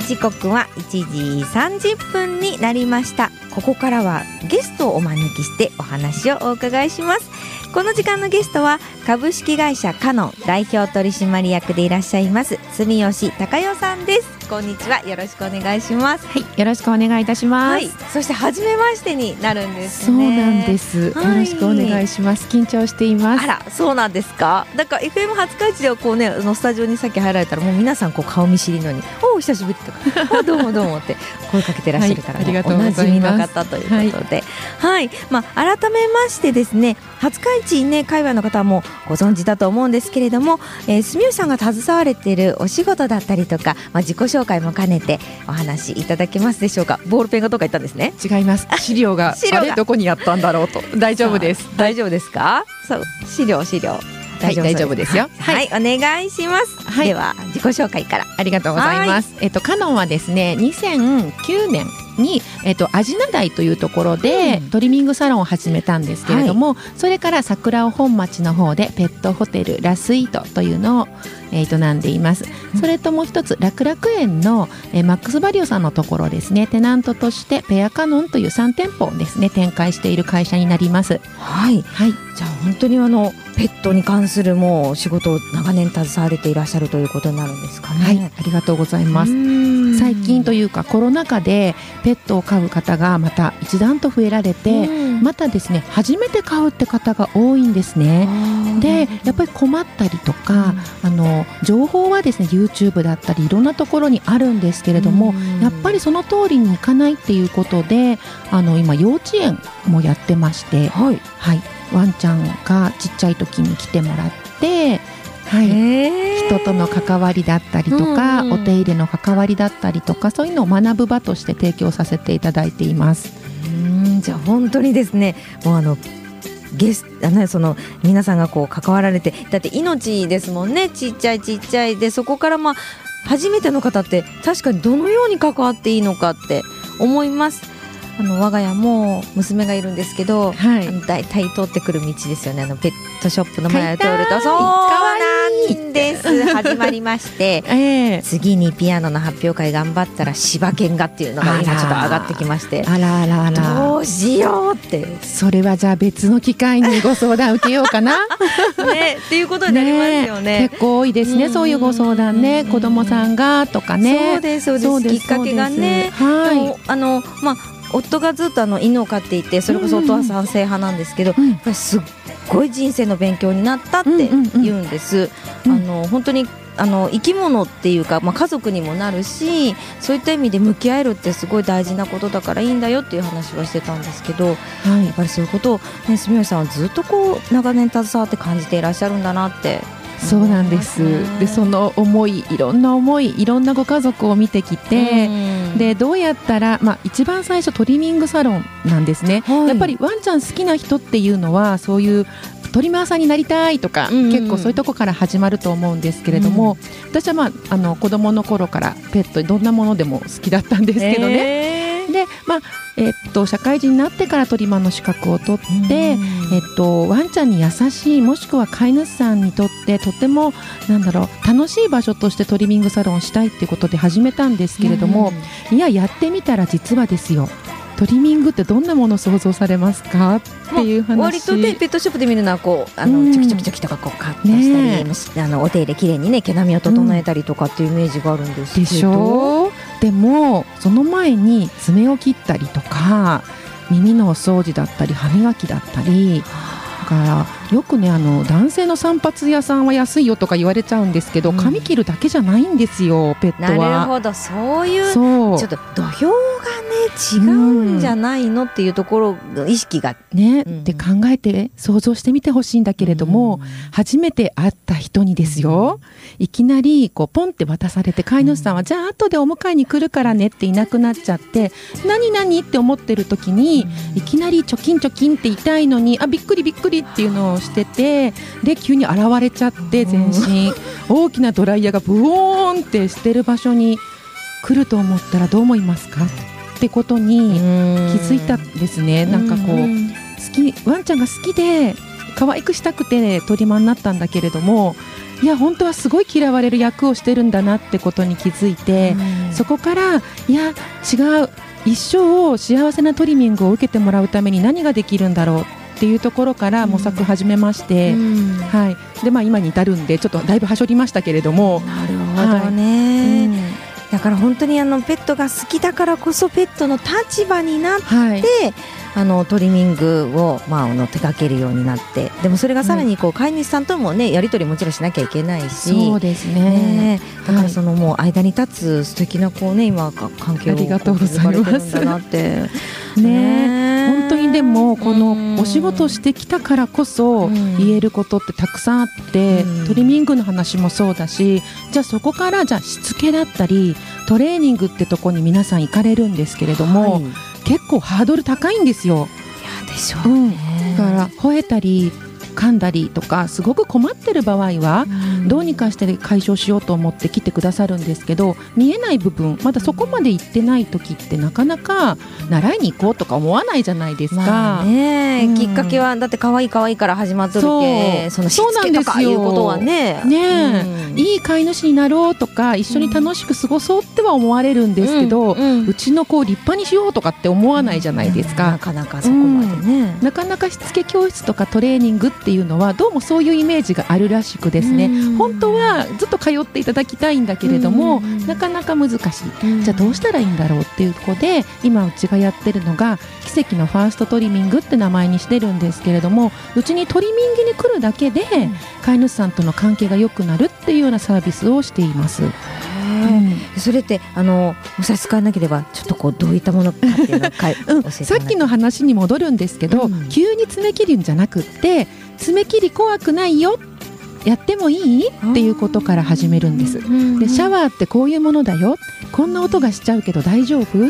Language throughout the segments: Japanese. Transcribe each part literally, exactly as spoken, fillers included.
時刻はいちじさんじゅっぷんになりました。ここからはゲストをお招きしてお話をお伺いします。この時間のゲストは株式会社カノン代表取締役でいらっしゃいます住吉隆代さんです。こんにちは、よろしくお願いします。 はい、よろしくお願いいたします。はい、 そして初めましてになるんですね。 そうなんです、はい、よろしくお願いします。緊張しています。 あら、そうなんですか。だから エフエム 初開地ではこうね、のスタジオにさっき入られたらもう皆さんこう顔見知りのにおお久しぶりとかどうもどうもって声かけてらっしゃるから、はい、ありがとうございます。おなじみの方ということで、はい、はい、まあ、改めましてですね、初開地ね界隈の方はもうご存知だと思うんですけれども、えー、住吉さんが携われているお仕事だったりとか、まあ、自己紹介も兼ねてお話いただけますでしょうか。ボールペンがどっか行ったんですね。 違います。資料が資料があれどこにやったんだろうと。大丈夫です。 大丈夫ですか。そう資料資料大丈夫です、はい、大丈夫ですよ。 はい、はい、お願いします。はい、では自己紹介から。 ありがとうございます。えっとカノンはですねにせんきゅうねんに、えっと、阿品台というところで、うん、トリミングサロンを始めたんですけれども、はい、それから桜尾本町の方でペットホテルラスイートというのを、えー、営んでいます。それともう一つ楽楽園の、えー、マックスバリオさんのところですね、テナントとしてペアカノンというさん店舗をですね展開している会社になります。 はい、はい、じゃあ本当にあのペットに関するもう仕事を長年携われていらっしゃるということになるんですかね。 はい、ありがとうございます。最近というかコロナ禍でペットを飼う方がまた一段と増えられて、またですね初めて飼うって方が多いんですね。でやっぱり困ったりとか、うん、あの情報はですね YouTube だったりいろんなところにあるんですけれども、やっぱりその通りにいかないっていうことで、あの今幼稚園もやってまして、はい、はい、ワンちゃんがちっちゃい時に来てもらって、はい、人との関わりだったりとか、うんうん、お手入れの関わりだったりとか、そういうのを学ぶ場として提供させていただいています。 うーん、じゃあ本当にですね、もうあのゲスあのその皆さんがこう関わられて、だって命ですもんね。ちっちゃいちっちゃいで、そこからまあ初めての方って確かにどのように関わっていいのかって思います。あの我が家も娘がいるんですけど、はい、あのだいたい通ってくる道ですよね。あのペットショップの前を通ると、そうなんです始まりまして、えー、次にピアノの発表会頑張ったら柴犬がっていうのが今ちょっと上がってきまして、 あらあらあらどうしようって。 それはじゃあ別の機会にご相談受けようかなねっていうことになりますよね。 結構多いですね、そういうご相談ね。子供さんがとかね。 そうですそうです、きっかけがね。はい、でもあのまあ夫がずっとあの犬を飼っていて、それこそ夫は賛成派なんですけど、うん、やっぱりすっごい人生の勉強になったって言うんです。あの本当にあの生き物っていうか、まあ、家族にもなるし、そういった意味で向き合えるってすごい大事なことだからいいんだよっていう話はしてたんですけど、はい、やっぱりそういうことを、ね、住吉さんはずっとこう長年携わって感じていらっしゃるんだなって。 そうなんです。でその思い、いろんな思い、いろんなご家族を見てきて、でどうやったら、まあ、一番最初トリミングサロンなんですね。はい、やっぱりワンちゃん好きな人っていうのはそういうトリマーさんになりたいとか、うんうん、結構そういうとこから始まると思うんですけれども、うん、私は、まあ、あの子供の頃からペットどんなものでも好きだったんですけどね。えー、でまあえっと、社会人になってからトリマーの資格を取って、えっと、ワンちゃんに優しい、もしくは飼い主さんにとってとてもなんだろう楽しい場所としてトリミングサロンをしたいっていうことで始めたんですけれども、いややってみたら実はですよ、トリミングってどんなものを想像されますかっていう話。 割とねペットショップで見るのはこうあの、うん、チョキチョキチョキとかこうカットしたり、ね、あのお手入れきれいにね毛並みを整えたりとかっていうイメージがあるんですけど、 でしょ。でもその前に爪を切ったりとか耳のお掃除だったり歯磨きだったり、だからよくねあの男性の散髪屋さんは安いよとか言われちゃうんですけど、うん、髪切るだけじゃないんですよペットは。 なるほど、そういうそうちょっと土俵がね違うんじゃないのっていうところの意識がね、 うん、 で考えて想像してみてほしいんだけれども、うん、初めて会った人にですよ、いきなりこうポンって渡されて、飼い主さんは、うん、じゃあ後でお迎えに来るからねっていなくなっちゃって、何何って思ってる時に、うん、いきなりチョキンチョキンって痛いのに、あびっくりびっくりっていうのをしてて、で急に現れちゃって全身、うん、大きなドライヤーがブオーンってしてる場所に来ると思ったらどう思いますかってことに気づいたんですね。なんかこう好きワンちゃんが好きで可愛くしたくてトリマーになったんだけれども、 いや本当はすごい嫌われる役をしてるんだなってことに気づいて、うん、そこからいや違う、一生を幸せなトリミングを受けてもらうために何ができるんだろうっていうところから模索始めまして、うんはいでまあ、今に至るんでちょっとだいぶはしょりましたけれども。 なるほどね、はいうんだから本当にあのペットが好きだからこそペットの立場になって、はい、あのトリミングを、まあ、あの手掛けるようになって、でもそれがさらにこう、うん、飼い主さんとも、ね、やり取りもちろんしなきゃいけないし、 そうですね、ねだからそのもう間に立つ素敵なこう、ね、今関係を築かれてるんだなってね本当にでもこのお仕事してきたからこそ言えることってたくさんあって、うん、トリミングの話もそうだし、じゃあそこからじゃあしつけだったりトレーニングってとこに皆さん行かれるんですけれども、はい、結構ハードル高いんですよ。 いやでしょうね、 うん、だから吠えたり噛んだりとかすごく困ってる場合はどうにかして解消しようと思って来てくださるんですけど、見えない部分まだそこまで行ってない時ってなかなか習いに行こうとか思わないじゃないですか、 まあねうん、きっかけはだって可愛い可愛いから始まっとるけ、そのしつけとかいうことはねね、 うん、 いい飼い主になろうとか一緒に楽しく過ごそうっては思われるんですけど、うんうん、うちの子を立派にしようとかって思わないじゃないですか、 うん、なかなかそこまでね、 うん、なかなかしつけ教室とかトレーニングっていうのはどうもそういうイメージがあるらしくですね、うん、本当はずっと通っていただきたいんだけれども、うん、なかなか難しい、うん、じゃあどうしたらいいんだろうっていうところで今うちがやってるのが奇跡のファーストトリミングって名前にしてるんですけれども、うちにトリミングに来るだけで、うん、飼い主さんとの関係が良くなるっていうようなサービスをしています。 うん、それってあのお差し支えなければちょっとこうどういったものかっていうのをかい、うん、教えてさっきの話に戻るんですけど、うん、急に爪切るんじゃなくって爪切り怖くないよ、やってもいいっていうことから始めるんです。でシャワーってこういうものだよ、こんな音がしちゃうけど大丈夫、うん、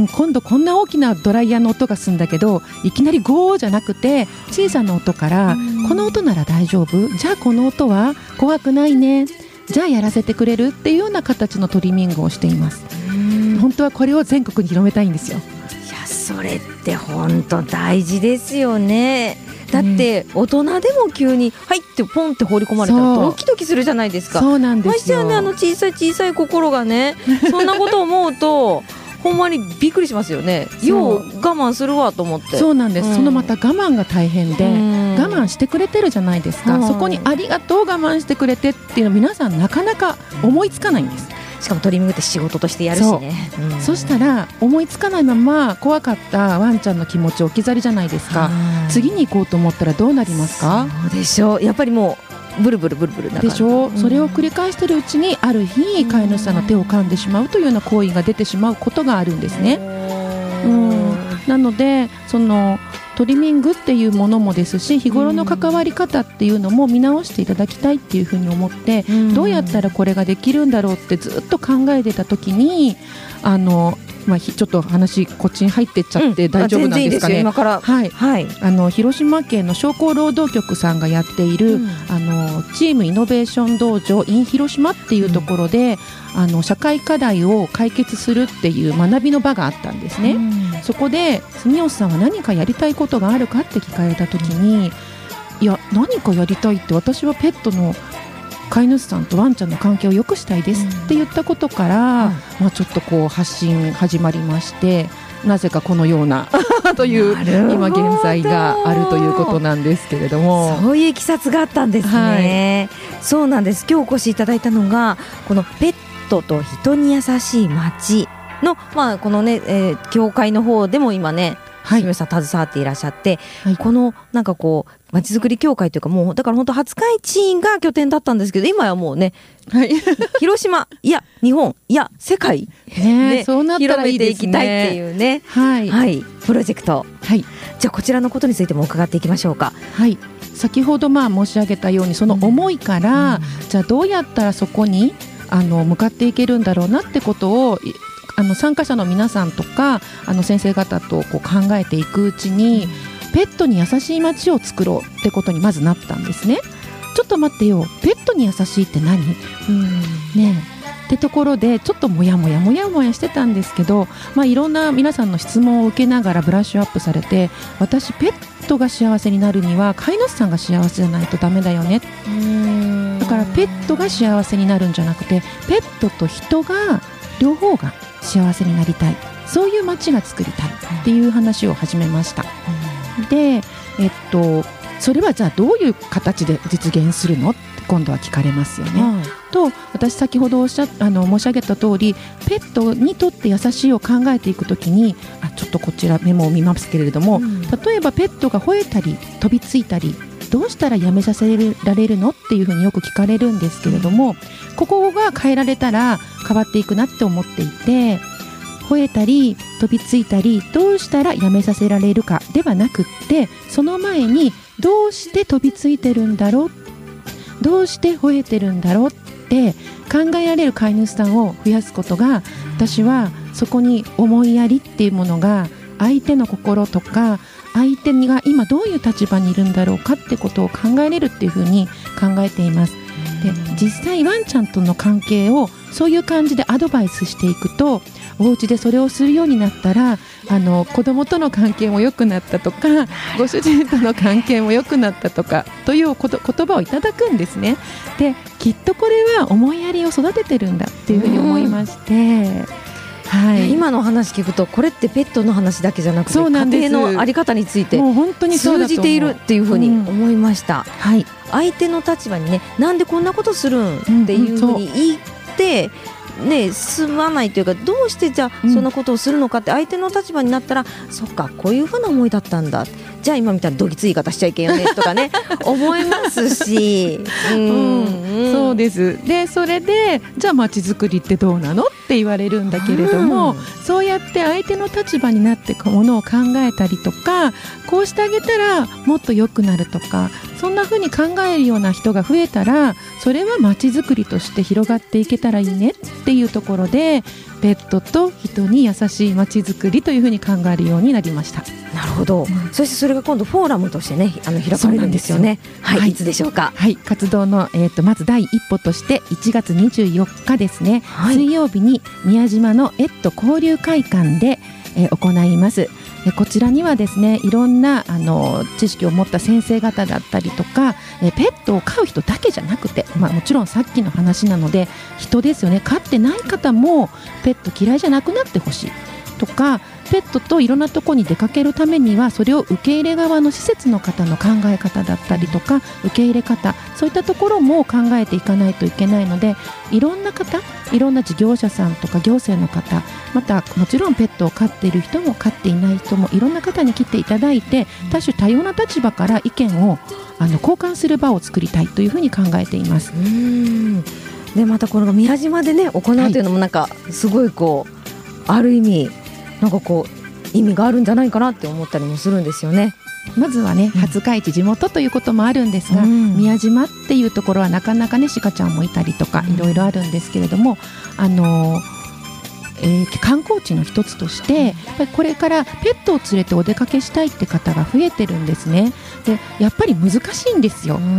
今度こんな大きなドライヤーの音がするんだけどいきなりゴーじゃなくて小さな音からこの音なら大丈夫、じゃあこの音は怖くないね、じゃあやらせてくれるっていうような形のトリミングをしています。本当はこれを全国に広めたいんですよ。いやそれって本当大事ですよね。だって大人でも急に入ってポンって放り込まれたらドキドキするじゃないですか。 そうなんですよ。 ましてやね、あの小さい小さい心がねそんなことを思うとほんまにびっくりしますよね。よう我慢するわと思って。 そうなんです、うん、そのまた我慢が大変で、うん、我慢してくれてるじゃないですか、うん、そこにありがとう我慢してくれてっていうの皆さんなかなか思いつかないんです。 しかもトリミングって仕事としてやるしね。 そう、うん、そしたら思いつかないまま怖かったワンちゃんの気持ちを置き去りじゃないですか。次に行こうと思ったらどうなりますか。 そうでしょう。やっぱりもうブルブルブルブルなでしょう、うん、それを繰り返しているうちにある日飼い主さんの手を噛んでしまうというような行為が出てしまうことがあるんですね。うん、なのでそのトリミングっていうものもですし日頃の関わり方っていうのも見直していただきたいっていうふうに思って、うん、どうやったらこれができるんだろうってずっと考えてた時にあのまあ、ちょっと話こっちに入ってっちゃって大丈夫なんですかね。 うん、今から、 はいはい、あの広島県の商工労働局さんがやっている、うん、あのチームイノベーション道場 in 広島っていうところで、うん、あの社会課題を解決するっていう学びの場があったんですね。うん、そこで住吉さんは何かやりたいことがあるかって聞かれた時に、うん、いや何かやりたいって私はペットの飼い主さんとワンちゃんの関係を良くしたいですって言ったことから、うんまあ、ちょっとこう発信始まりまして、なぜかこのようなという今現在があるということなんですけれども、 そういういきさつがあったんですね。はい、そうなんです。今日お越しいただいたのがこのペットと人に優しい街の、まあこのね、えー、協会の方でも今ね住吉さん携わっていらっしゃって、はい、このなんかこうまちづくり協会というかもうだから本当廿日市が拠点だったんですけど今はもうね、はい、広島いや日本いや世界ねねそうなったらいいですね。 広めていきたいっていうね、はいはい、プロジェクト、はい、じゃあこちらのことについても伺っていきましょうか。 はい、先ほどまあ申し上げたようにその思いから、うん、じゃあどうやったらそこにあの向かっていけるんだろうなってことをあの参加者の皆さんとかあの先生方とこう考えていくうちに、うん、ペットに優しい街を作ろうってことにまずなったんですね。ちょっと待ってよ、ペットに優しいって何、うんねえってところでちょっともやもやもやもやしてたんですけど、まあ、いろんな皆さんの質問を受けながらブラッシュアップされて、私ペットが幸せになるには飼い主さんが幸せじゃないとダメだよね、うんからペットが幸せになるんじゃなくて、ペットと人が両方が幸せになりたい、そういう街が作りたいっていう話を始めました。で、えっと、それはじゃあどういう形で実現するのって今度は聞かれますよね、はい、と私先ほどおっしゃあの申し上げた通り、ペットにとって優しいを考えていくときに、あちょっとこちらメモを見ますけれども、うん、例えばペットが吠えたり飛びついたりどうしたらやめさせられるのっていうふうによく聞かれるんですけれども、ここが変えられたら変わっていくなって思っていて、吠えたり飛びついたりどうしたらやめさせられるかではなくって、その前にどうして飛びついてるんだろう、どうして吠えてるんだろうって考えられる飼い主さんを増やすことが、私はそこに思いやりっていうものが、相手の心とか相手が今どういう立場にいるんだろうかってことを考えれるっていうふうに考えています。で、実際ワンちゃんとの関係をそういう感じでアドバイスしていくと、お家でそれをするようになったら、あの子供との関係も良くなったとか、ご主人との関係も良くなったとかということ言葉をいただくんですね。で、きっとこれは思いやりを育ててるんだっていうふうに思いまして、はい、今の話聞くとこれってペットの話だけじゃなくて家庭の在り方について通じているっていうふうに思いました、うん、はい、相手の立場にね、なんでこんなことするんっていうふうに言って、ね、進まないというか、どうしてじゃあそんなことをするのかって相手の立場になったら、うん、そっかこういうふうな思いだったんだ、じゃあ今みたいなどぎつい言い方しちゃいけんよねとかね思いますし、うん、うん、そうです。でそれでじゃあ街づくりってどうなのって言われるんだけれども、うん、そうやって相手の立場になってものを考えたりとか、こうしてあげたらもっと良くなるとか、そんな風に考えるような人が増えたら、それは街づくりとして広がっていけたらいいねっていうところで、ペットと人に優しい街づくりというふうに考えるようになりました。なるほど、うん、そしてそれが今度フォーラムとしてね、あの開かれるんですよね。はい、はい、いつでしょうか。はい、活動の、えー、とまず第一歩としていちがつにじゅうよっかですね、はい、水曜日に宮島のエット交流会館で、えー、行います。こちらにはですね、いろんなあの知識を持った先生方だったりとか、えペットを飼う人だけじゃなくて、まあ、もちろんさっきの話なので人ですよね、飼ってない方もペット嫌いじゃなくなってほしいとか、ペットといろんなところに出かけるためにはそれを受け入れ側の施設の方の考え方だったりとか、受け入れ方、そういったところも考えていかないといけないので、いろんな方、いろんな事業者さんとか行政の方、またもちろんペットを飼っている人も飼っていない人もいろんな方に来ていただいて、多種多様な立場から意見をあの交換する場を作りたいというふうに考えています。うーん、でまたこの宮島でね行うというのもなんかすごいこう、はい、ある意味なんかこう意味があるんじゃないかなって思ったりもするんですよね。まずはね、廿日市地元ということもあるんですが、うん、宮島っていうところはなかなかね、鹿ちゃんもいたりとかいろいろあるんですけれども、あのーえー、観光地の一つとしてやっぱりこれからペットを連れてお出かけしたいって方が増えてるんですね。でやっぱり難しいんですよ。うん、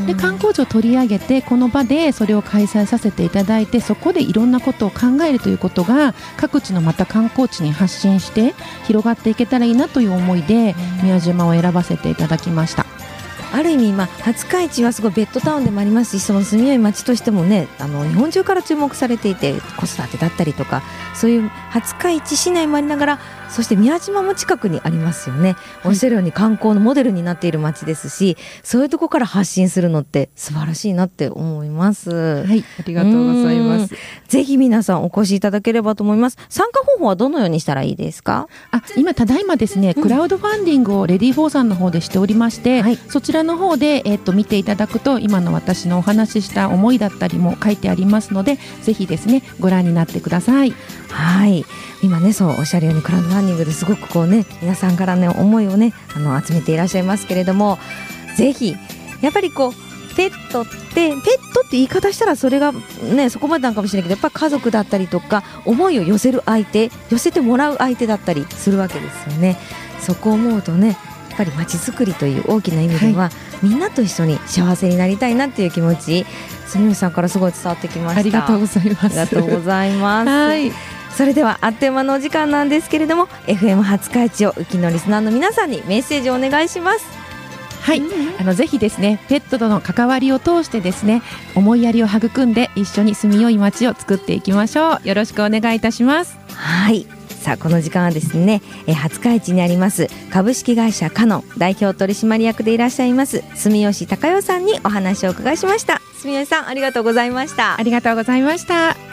で観光地を取り上げてこの場でそれを開催させていただいて、そこでいろんなことを考えるということが各地のまた観光地に発信して広がっていけたらいいなという思いで宮島を選ばせていただきました。ある意味、まあ、廿日市はすごいベッドタウンでもありますし、その住みよい街としてもね、あの日本中から注目されていて、子育てだったりとか、そういう廿日市市内もありながら、そして宮島も近くにありますよね。おっしゃるように観光のモデルになっている街ですし、そういうところから発信するのって素晴らしいなって思います。はい、ありがとうございます。ぜひ皆さんお越しいただければと思います。参加方法はどのようにしたらいいですか？あ、今ただいまですね、クラウドファンディングをレディーフォーさんの方でしておりまして、はい、そちらの方で、えー、と見ていただくと今の私のお話しした思いだったりも書いてありますので、ぜひですねご覧になってください。はい、今ね、そうおっしゃるようにクラウドファンディングですごくこうね、皆さんからね思いをね、あの集めていらっしゃいますけれども、ぜひやっぱりこうペットってペットって言い方したらそれがねそこまでなんかもしれないけど、やっぱり家族だったりとか思いを寄せる相手、寄せてもらう相手だったりするわけですよね。そこを思うとね、やっぱり街づくりという大きな意味では、はい、みんなと一緒に幸せになりたいなっていう気持ち、住吉さんからすごい伝わってきました。ありがとうございます。ありがとうございます。はい、それではあっという間のお時間なんですけれども、 エフエム 廿日市をうきのリスナーの皆さんにメッセージをお願いします。 はい、あのぜひですねペットとの関わりを通してですね思いやりを育んで一緒に住みよい街を作っていきましょう。よろしくお願いいたします。 はい、さあこの時間はですねえ廿日市にあります株式会社カノン代表取締役でいらっしゃいます住吉貴代さんにお話をお伺いしました。住吉さんありがとうございました。 ありがとうございました。